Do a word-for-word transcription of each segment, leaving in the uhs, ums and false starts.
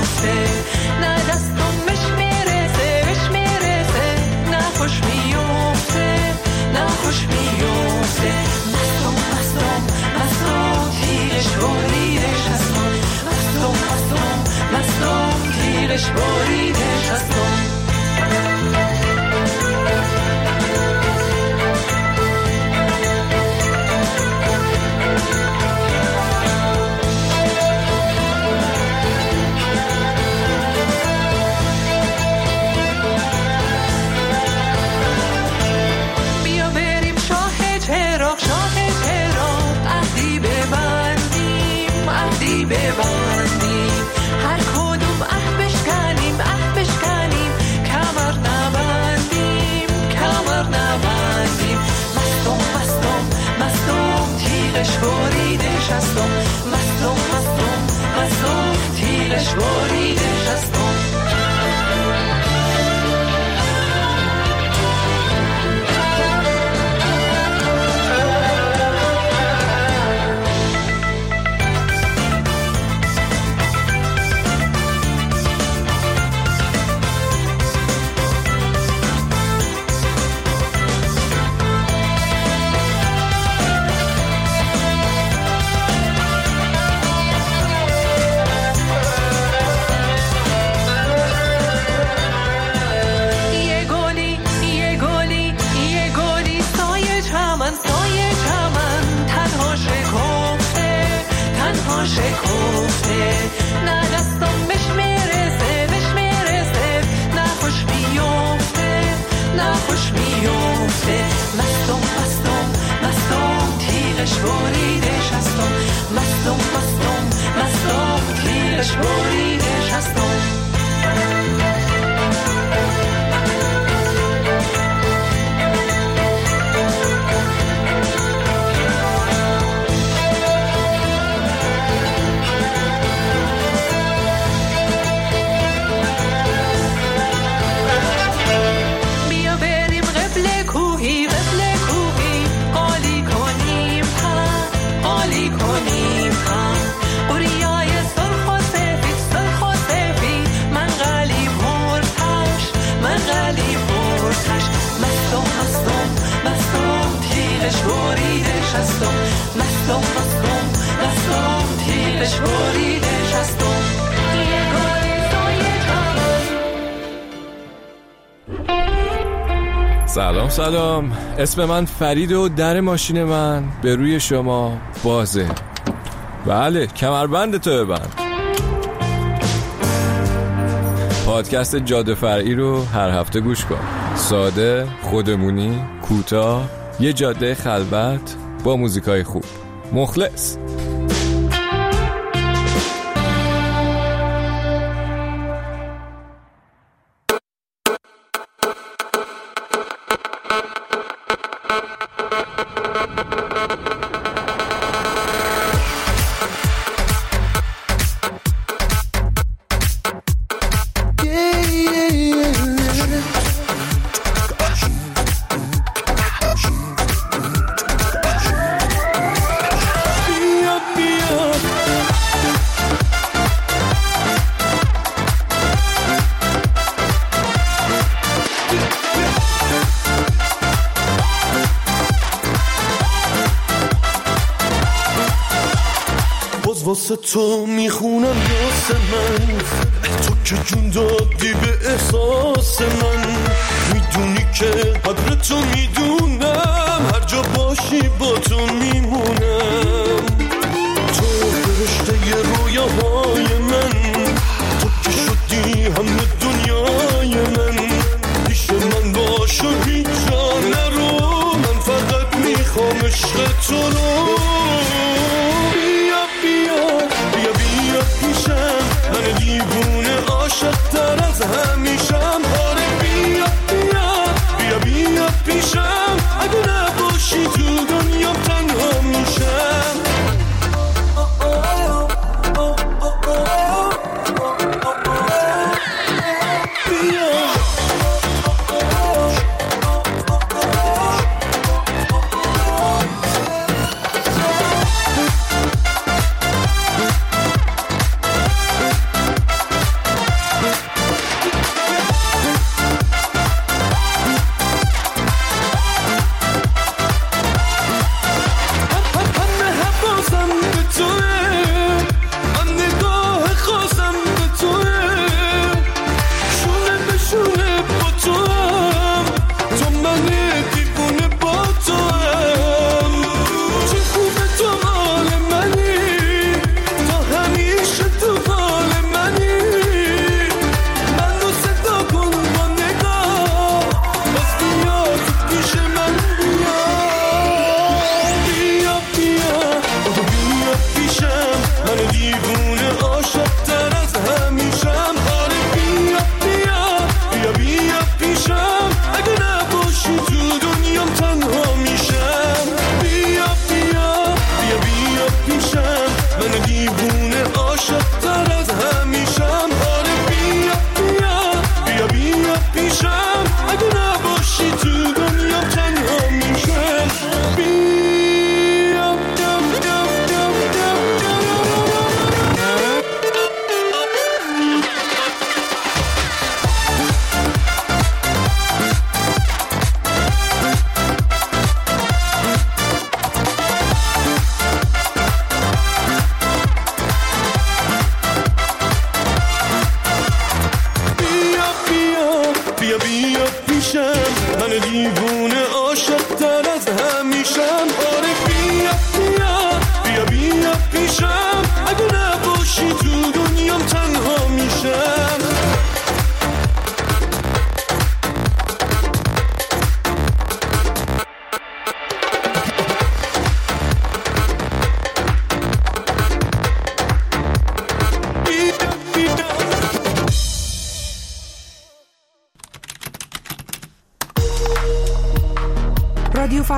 میفته، نه دستم بهش میرسه بهش میرسه، نه خوش میفته نه خوش میفته. مستم مستم مستم تیغش بریدش هستم، مستم مستم مستم تیغش بریدش هستم. ببندیم هر کدوم اه بشکنیم اه بشکنیم، کمر نبندیم کمر نبندیم. مستم مستم مستم تیغش بریدش هستم، مستم مستم مستم تیغش بریدش هستم. شکفته، نه دستم بهش میرسه بهش میرسه، نه خوش میفته نه خوش میفته. مستم مستم مستم تیغش بریدش هستم، مستم مستم مستم تیغش بریدش هستم. بریدش هستم، مستم مستم مستم تیغش بریدش هستم. یه گل سایه جان. سلام سلام، اسم من فرید و در ماشین من به روی شما بازه. بله، کمربند تو ببند. پادکست جاده فرعی رو هر هفته گوش کن. ساده، خودمونی، کوتاه، یه جاده خلوت با موزیکای خوب. مخلص. واسه تو میخونم یاس من، تو که جون دادی به احساس من. میدونی که قدر تو میدونم، هر جا باشی با تو میمونم. تو فرشته رویاهای من، تو که شدی همه دنیای من. پیش من باش و هیچ جا نرو، من فقط میخوام عشق تو رو. من دیوونه عاشق تر از همیشم. آره بیا بیا بیا بیا پیشم، اگه نباشی تو دنیام تنها میشم.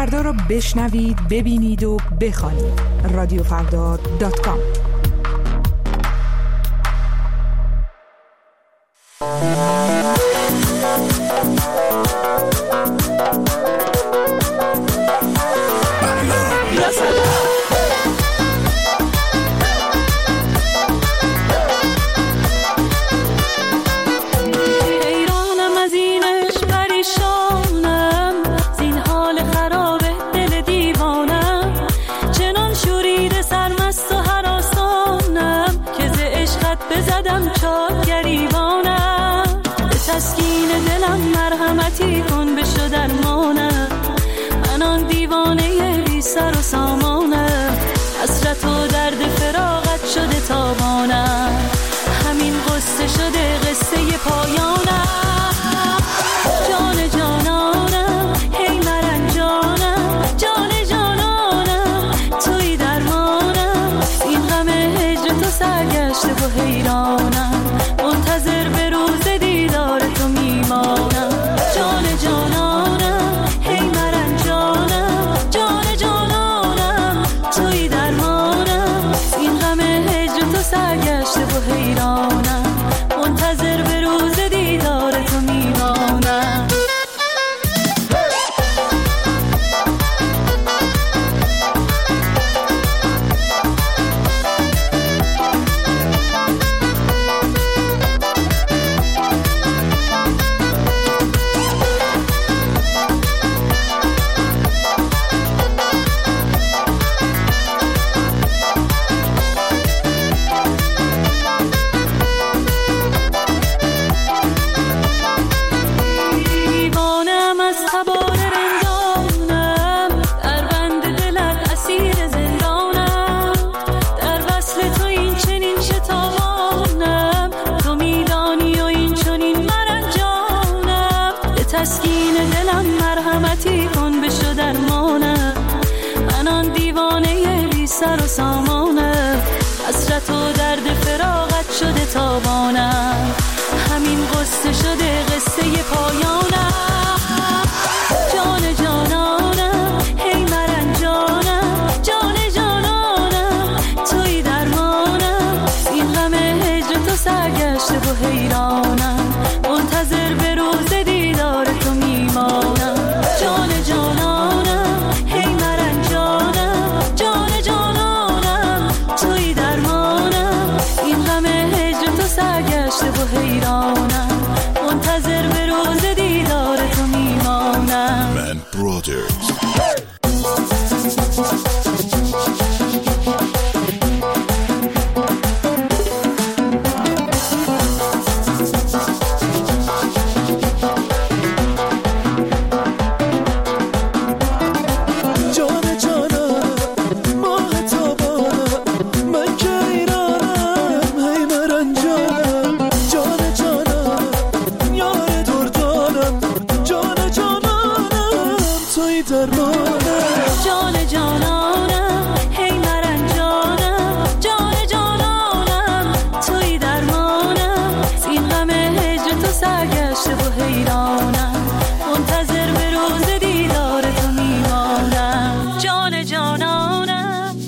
فردا رو بشنوید، ببینید و بخوانید. رادیو فردا دات کام. بزدم چاک گریبانم، به تسکین دلم مرحمتی کن بشو درمانم. من آن دیوانه بی سر و سامانم، حسرت و درد فراقت شده تابانم. همین قصه شده قصه پایانم. جان جانانم هی مرنجانم، جان جانانم توی درمانم. این غم هجر تو سرگشته و حیرانم، منتظر به روز دیدار تو میمانم. جان جانانم هی مرنجانم، جان جانانم توی درمانم. این غم هجر تو سرگشته و حیرانم، منتظر به روز دیدار تو میمانم. تسکین دلم مرحمتی کن بشو درمانم. من آن دیوانه بی سر و سامانم، حسرت و درد فراقت شده تابانم. همین قصه شده قصه پایانم. جان جانانم هی مرنجانم، جان جانانم توی درمانم. این غم هجر تو سرگشته و حیرانم، منتظر به روز دیدار تو میمانم. جان جانانم هی مرنجانم، جان جانانم توی درمانم. این غم هجر تو سرگشته و حیرانم، منتظر به روز دیدار تو میمانم. من برادرز جان جانانم هی مرنجانم، جان جانانم توی درمانم. این غم هجر تو سرگشته و حیرانم، منتظر به روز دیدار تو میمانم. جان جانانم.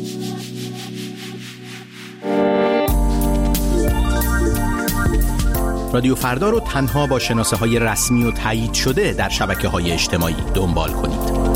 رادیو فردا رو تنها با شناسه های رسمی و تایید شده در شبکه های اجتماعی دنبال کنید.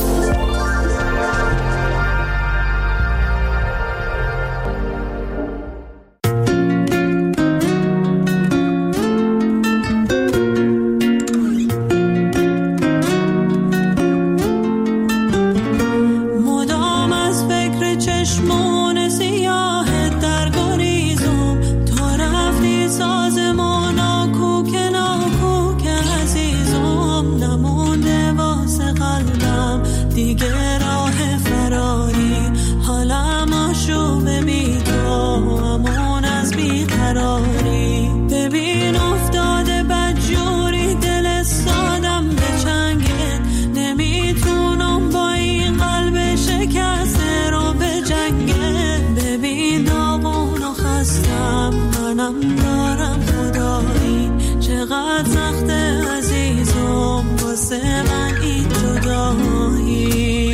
دارم خدایی چقدر سخته عزیزم واسه من این جدایی.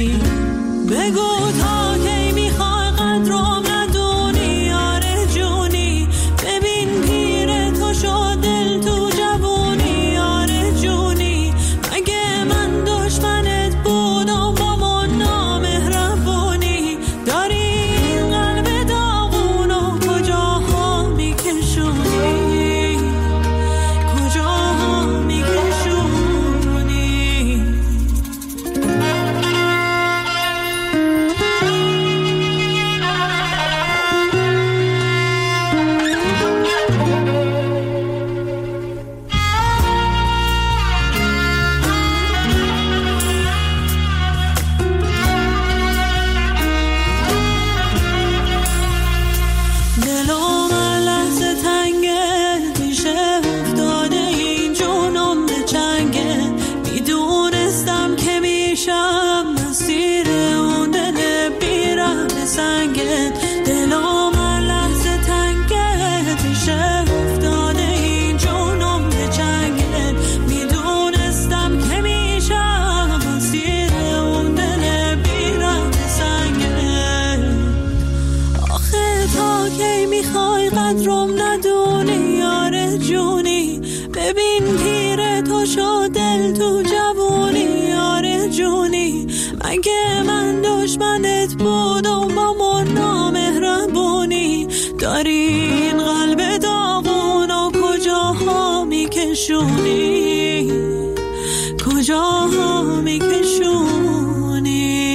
سنگت، دلم هر لحظه تنگت میشه، افتاده این جونم به چنگت. میدونستم که میشم اسیر اون دل بیرم سنگت. آخه تا کی میخوای قدرم ندونی یار جونی؟ ببین پیر تو شد دل تو جوونی یار جونی. مگه من دشمنت بودم با من نامهربونی؟ داری این قلب داغون و کجاها میکشونی؟ کجاها میکشونی؟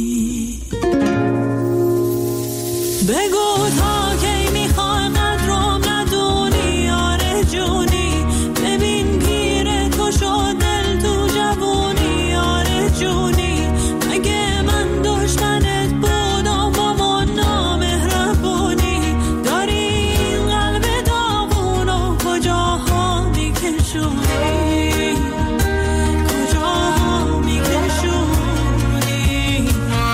بگو تا کی میخوای قدرم ندونی یار جونی؟ ببین پیر تو شد دل تو جوونی یار جونی. مگه من دشمنت بودم با من نامهربونی؟ داری این قلب داغون و کجاها میکشونی؟ کجاها میکشونی؟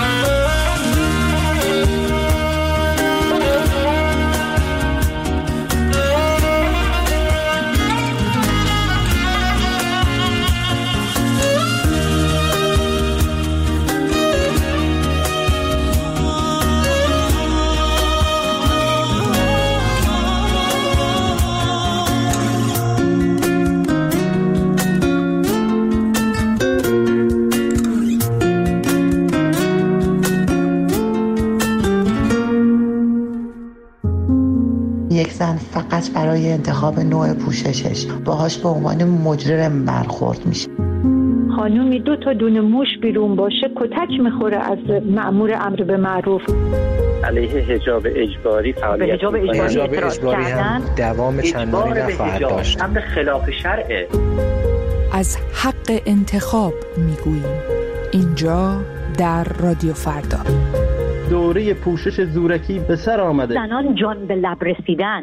یک زن فقط برای انتخاب نوع پوششش باهاش به عنوان مجرم برخورد میشه. خانومی دو تا دونه موش بیرون باشه کتک میخوره از مأمور امر به معروف. علیه حجاب اجباری فعالیت حجاب اجباری, حجاب اجباری هم دوام چندانی نخواهد داشت. امر خلاف شرعه. از حق انتخاب میگوییم اینجا در رادیو فردا. دوره پوشش زورکی به سر آمده. زنان جان به لب رسیدن.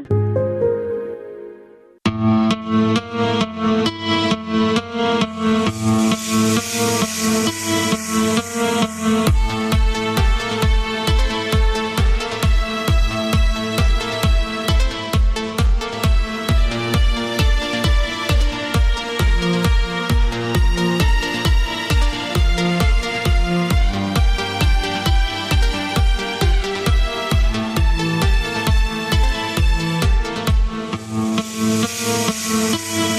We'll be right back.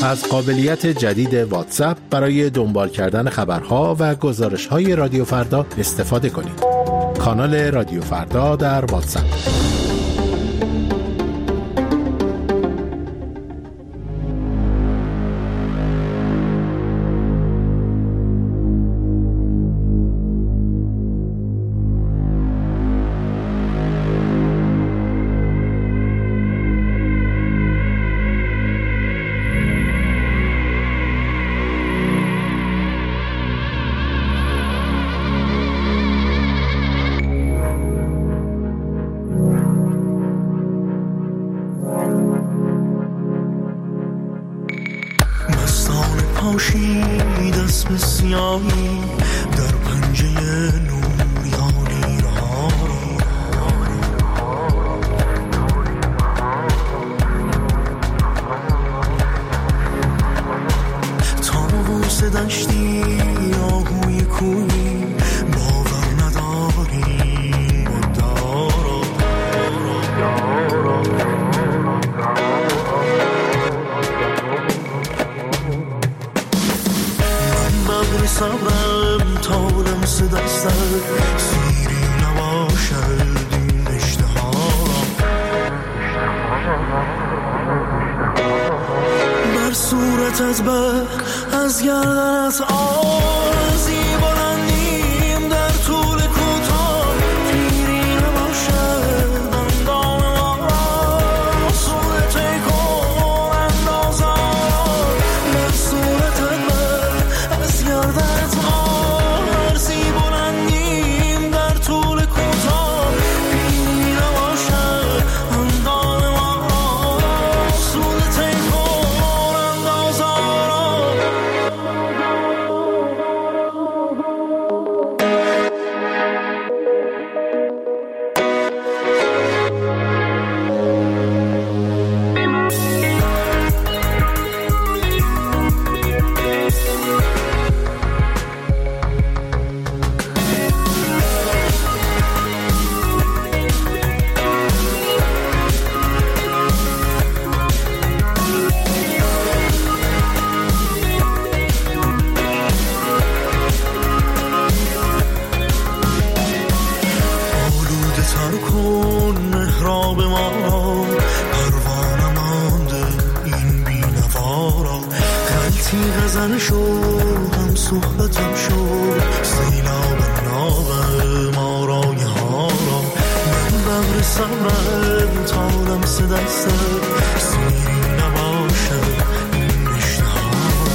از قابلیت جدید واتساپ برای دنبال کردن خبرها و گزارش‌های رادیو فردا استفاده کنید. کانال رادیو فردا در واتساپ. پاشید اسم سیاهی در پنجه نوریانی رها تاووس دشتی آهوی کوی باور نداری دارا بغل صبرم تا لمس دستت سیری نباشد این اشتها بر صورتت به از گردنت آرزی بلندیم در طول کوتاه پیری نباشد اندام ما را صورت کن اندازا بر صورتت به از گردنت آرزی بلندیم در طول کوتاه پیری نباشد اندام ما را صورت کن اندازا تر کن محراب ما را پروانه مانده این بی‌نوا را غلطی غزل شو هم صحبتم شو سیلاب ناب ما رای ها را من بغل صبرم تا لمس دستت سیری نباشد این اشتها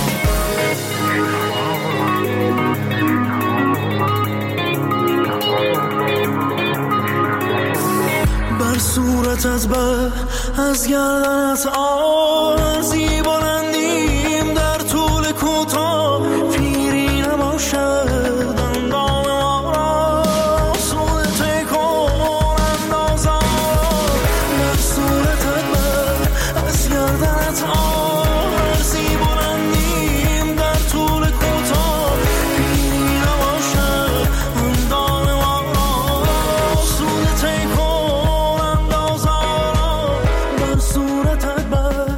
بر صورتت به از گردنت آرزی بلندیم در طول کوتاه پیری نباشد اندام ما را صورت کن اندازا بر صورتت به از گردنت آرزی بلندیم در طول کوتاه پیری نباشد اندام ما را صورت کن صورتت بر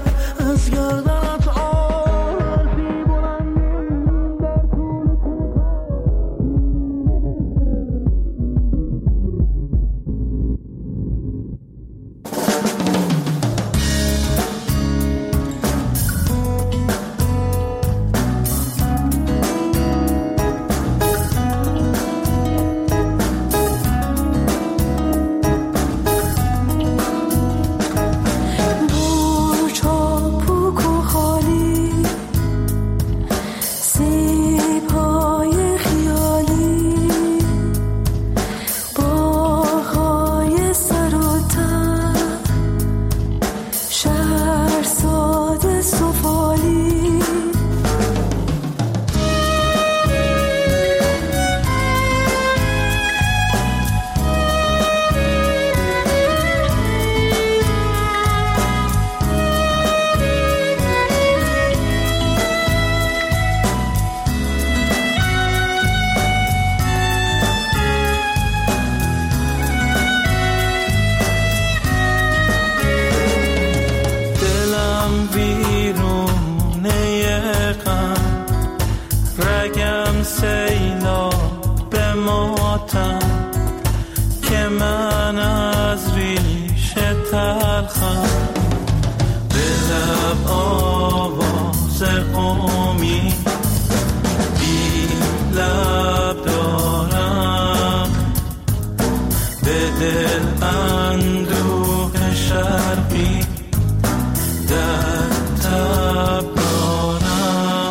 ماتم که من از ریشه تلخم، به لب آواز قومی بی لب دارم، به دل اندوه شرقی در تب دارم.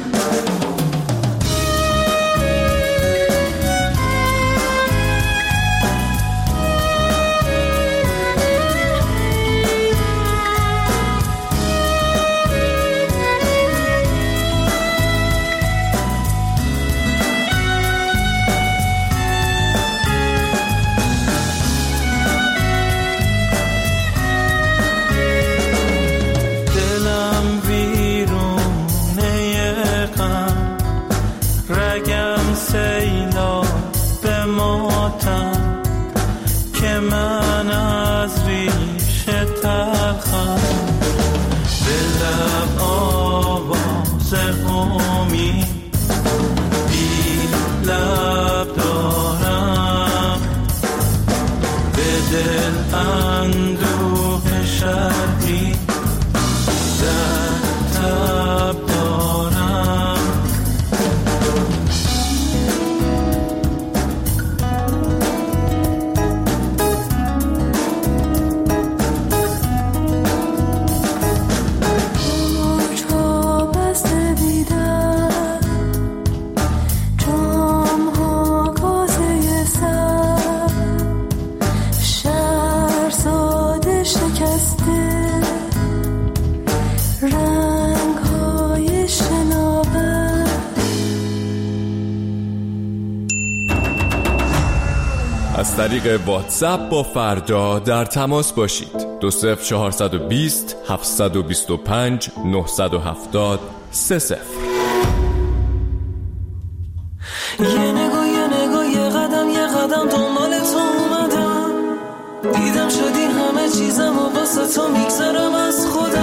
از طریق واتساپ با فردا در تماس باشید. دو صفر چهارصد و بیست هفتصد و بیست و پنج نهصد و هفتاد سه صفر. یه نگاه یه نگاه یه قدم یه قدم دنبال تو اومدم، دیدم شدی همه چیزم و واسه تو میگذرم از خودم.